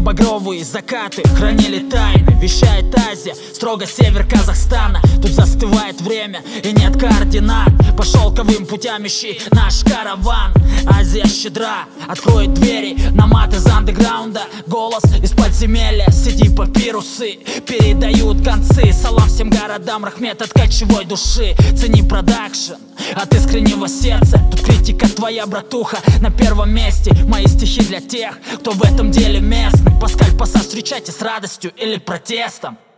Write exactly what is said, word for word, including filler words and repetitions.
багровые закаты хранили тайны. Вещает Азия, строго север Казахстана. Тут застывает время и нет координат. По шелковым путям ищи наш караван. Азия щедра, откроет двери на мат из андеграунда. Голос из подземелья, сиди папирусы передают концы. Салам всем городам, рахмет от кочевой души. Цени продакшн от искреннего сердца. Тут критика твоя, братуха, на первом месте. Мои стихи для тех, кто в этом деле местный. Паскаль Пассаж встречайте с радостью или протестом.